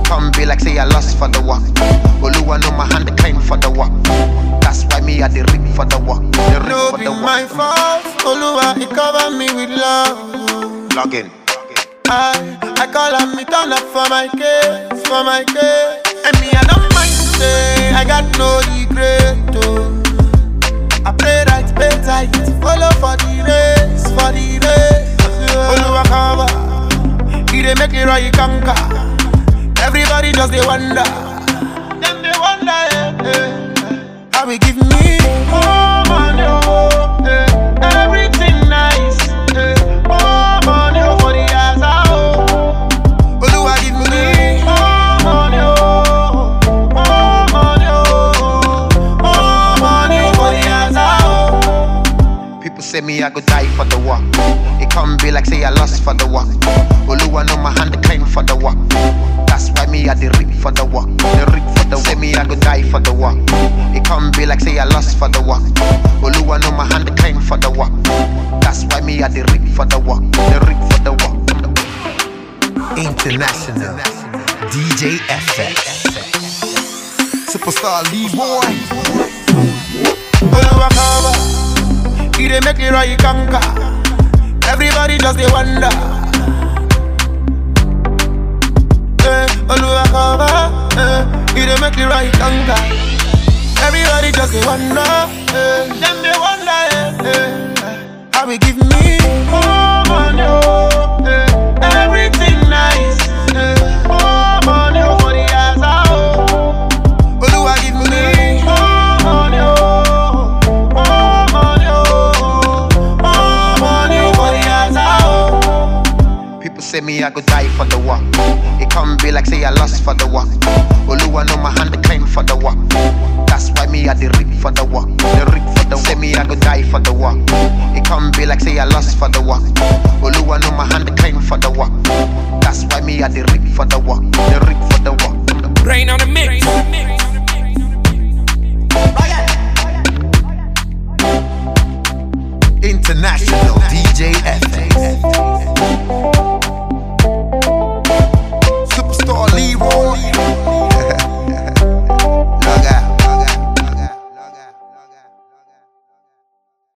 come be like say I lost for the war. Oluwa know my hand clean for the war. That's why me I the rip for the war. No be my fault. Oluwa he cover me with love. Log in. I call and me turn up for my case, for my case. And me I don't mind say I got no regret. Oh. I pray right, pay tight, follow for the race, for the race. Oluwa cover, he dey make it right conquer. Everybody just they wonder, them they wonder, how we give me oh money, everything nice, oh money for the eyes out. Oluwa give me oh money, oh money for the eyes out. People say me I go die for the war. It come be like say I lost for the war. Oluwa know my hand clean for the war. That's why me I the rip for the war. The rip for the war. Say me I go die for the war. It come be like say I lost for the war. Oluwa know my hand clean for the war. That's why me I the rip for the war. The rip for the war. International DJ FX Superstar Lee Boy. Oluwa cover, he dey make it right conquer. Everybody just they wonder. Oluwa cover, he dey make it right conquer. Everybody just they wonder. Them they wonder, how we give me oh money, everything nice, oh money for the eyes out. Oluwa give me oh money, oh money for the eyes out. People say me I go die for the war. It come be like say I lost for the war. Oluwa know my hand clean for the war. That's why me I the rip for the war. The rip for the war. Say me I go die for the war. It come be like say I lost for the war. Oluwa know my hand clean for the war. That's why me I the rip for the war. The rip for the war. Rain on the mix. International DJ FX